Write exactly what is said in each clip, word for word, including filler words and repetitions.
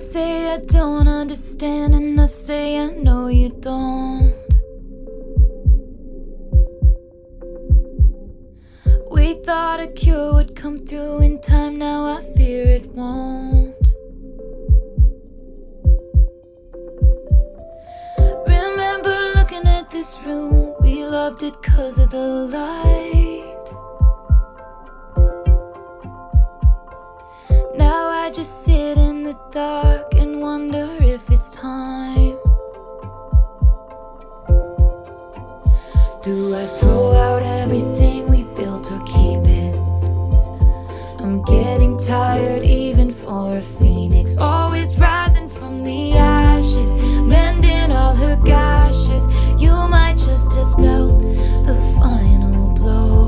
say I don't understand, and I say I know you don't. We thought a cure would come through in time, now I fear it won't. Remember looking at this room, we loved it 'cause of the light. Now I just sit in the dark and wonder if it's time. Do I throw out everything we built or keep it? I'm getting tired even for a phoenix, always rising from the ashes, mending all her gashes. You might just have dealt the final blow.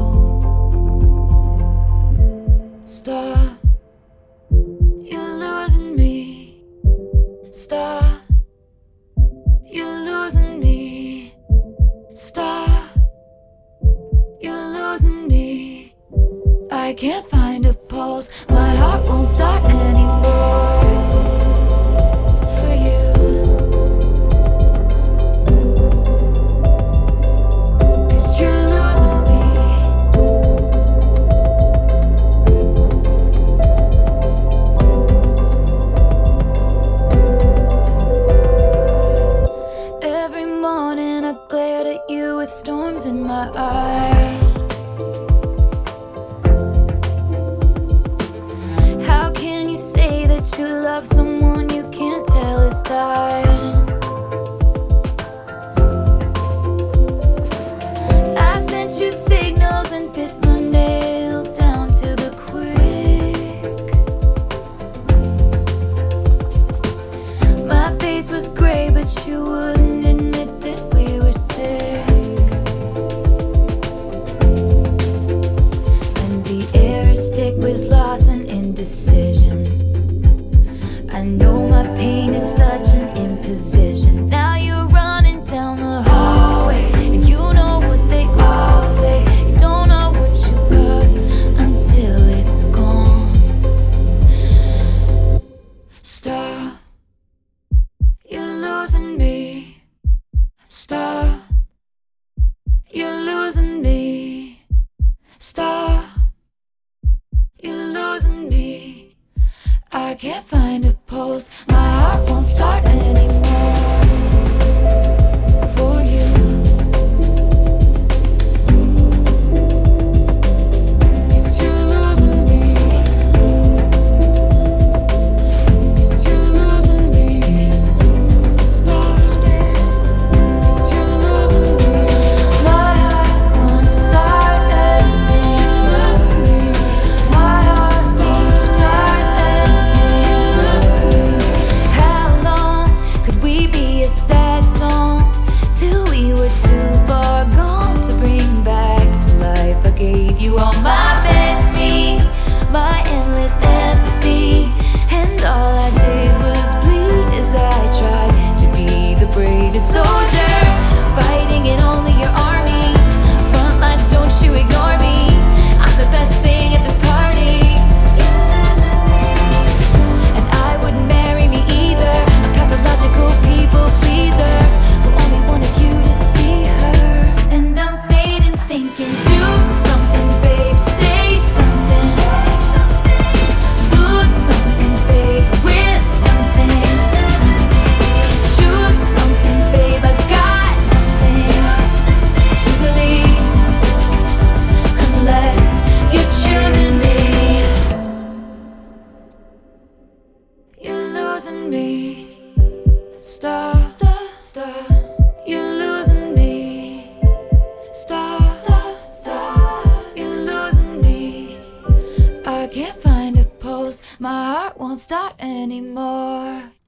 Stop, you're losing me. Stop, you're losing me. Stop, you're losing me. I can't find a pulse, my heart won't start anymore for you. 'Cause you're losing me. Every morning I glared at you with storms in my eyes. How can you say that you love someone you can't tell is dying? I sent you signals and bit my nails down to the quick. My face was gray, but you wouldn't admit that we were sick. And the air is thick with loss and indecision. I know my pain is such an imposition. Now you're running down the hallway, and you know what they all say. You don't know what you got until it's gone. Stop, you're losing me. Stop, you're losing me. Stop, you're losing me. I can't find a pulse, my heart won't start anymore for you. 'Cause you're losing me. 'Cause you're losing me. Stop, 'cause you're losing me. My heart won't start anymore. 'Cause you're losing me. My heart won't start anymore. How long could we be a sad song till we were too far gone to bring back to life? I gave you all my best piece, my endless empathy, and all I did was bleed as I tried to be the bravest soldier, fighting in only your army. Front lines, don't you ignore me. I'm the best thing at this party. And I wouldn't marry me either, a pathological people pleaser who only wanted you to see her. And I'm fading thinking, do something, babe, say something. Lose something, babe, risk something. Choose something, babe, I got nothing to believe unless you're choosing me. You're losing me. Stop, stop, stop. You're losing me. Stop, stop, stop. You're losing me. I can't find a pulse, my heart won't start anymore.